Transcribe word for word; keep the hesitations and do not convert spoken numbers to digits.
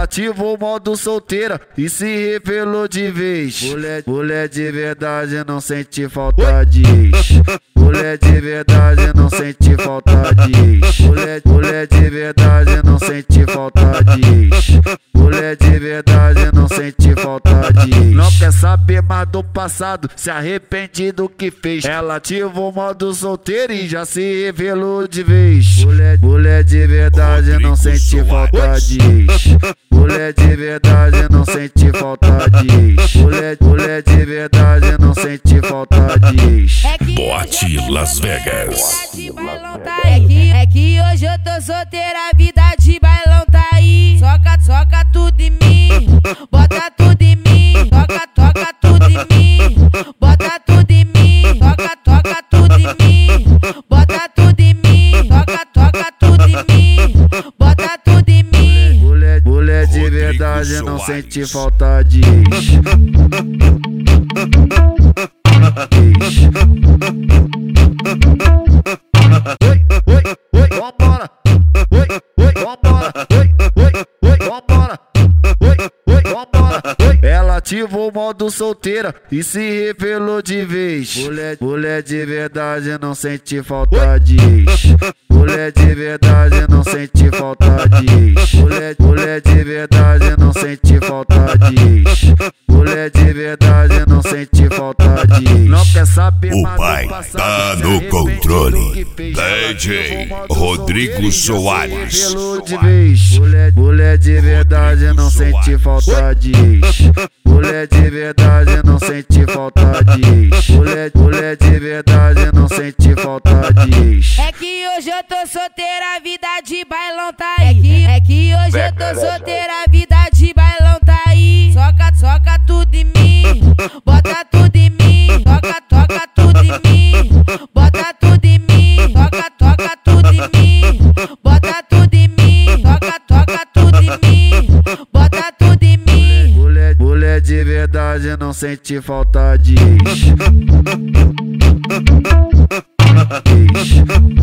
Ela ativou o modo solteira e se revelou de vez. Mulher, mulher de verdade não sente falta de ex. Mulher de verdade não sente falta de ex. Mulher, mulher de verdade não sente falta de ex. Mulher de verdade não sente falta de ex. Não quer saber mais do passado, se arrepende do que fez. Ela ativou o modo solteira e já se revelou de vez. Mulher, mulher de verdade Rodrigo não sente falta de ex. Mulher de verdade não sente falta de ex. Mulher, mulher de verdade não sente falta de ex. Boate Las Vegas. É que, é que hoje eu tô solteira, a vida de bailão tá aí. Soca, soca tudo em mim, bota tudo em mim. Toca, toca tudo em mim, bota tudo em mim. Toca, toca tudo em mim, bota tudo em mim. Toca, toca tudo em mim, bota tudo em mim. Mulher, mulher de verdade não sente falta de ex. Oi, oi, oi, vambora. Oi, oi, vambora. Oi, oi, oi, vambora. Oi, oi, vambora. Oi. Ela ativou o modo solteira e se revelou de vez. Mulher, mulher de verdade não sente falta de ex. Mulher de verdade não sente falta de ex. Mulher, mulher de verdade não sente falta de ex. Mulher de verdade não sente falta de ex. Não quer saber O mais pai do passado, tá se no arrepende controle. do que fez. D J Ela ativou o modo Rodrigo solteira e já se Soares. revelou de vez. Mulher, mulher de verdade não sente falta de ex. Mulher de verdade não sente falta de ex. Mulher, mulher de verdade não sente falta de ex. É que hoje eu tô solteira, a vida de bailão tá aí. É que, é que hoje eu tô solteira, a vida de bailão tá aí. Soca, soca tudo em mim, bota tudo em mim. Toca, toca tudo em mim, bota tudo em mim. Toca, toca tudo em mim, bota tudo em mim. Toca, toca tudo em mim, bota tudo em mim. Mulher, mulher de verdade não sente falta de ex.